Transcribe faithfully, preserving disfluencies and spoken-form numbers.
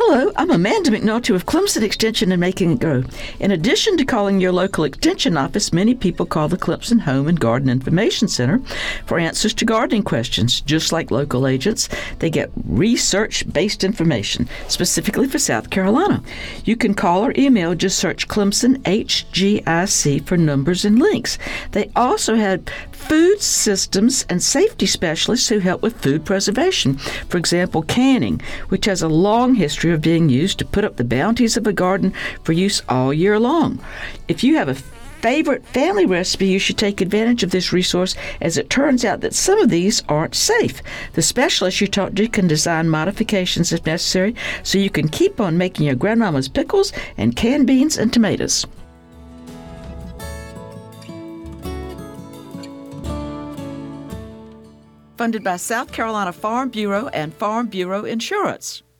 Hello, I'm Amanda McNulty with Clemson Extension and Making It Grow. In addition to calling your local extension office, many people call the Clemson Home and Garden Information Center for answers to gardening questions. Just like local agents, they get research-based information, specifically for South Carolina. You can call or email, just search Clemson H G I C for numbers and links. They also had food systems and safety specialists who help with food preservation. For example, canning, which has a long history of being used to put up the bounties of a garden for use all year long. If you have a favorite family recipe, you should take advantage of this resource, as it turns out that some of these aren't safe. The specialist you talk to can design modifications if necessary, so you can keep on making your grandmama's pickles and canned beans and tomatoes. Funded by South Carolina Farm Bureau and Farm Bureau Insurance.